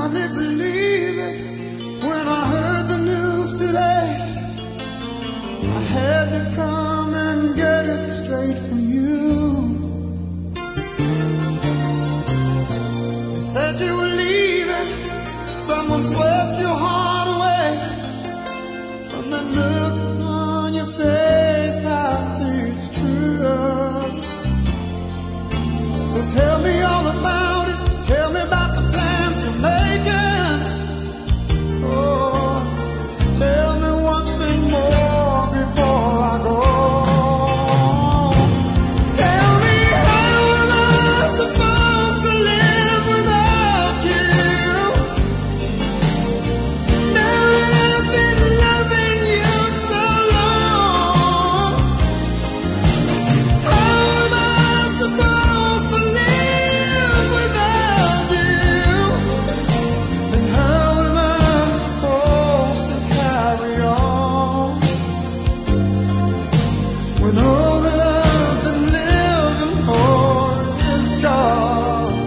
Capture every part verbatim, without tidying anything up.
hardly believe it when I heard the news today. I had to come and get it straight from you. They said you were leaving, someone swept your heart away. From that look on your face, I see it's true. So tell me all about it, tell me about the plans you're making. Oh, tell me one thing more before I go. Tell me, how am I supposed to live without you? Now that I've been loving you so long, how am I supposed to live without you? And how am I supposed to carry on when all that I've been living for is gone?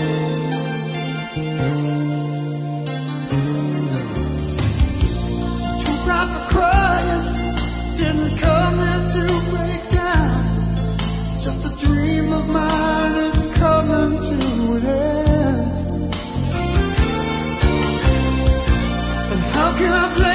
Too proud for crying, didn't come here to break down. It's just a dream of mine is coming to an end. And how can I blame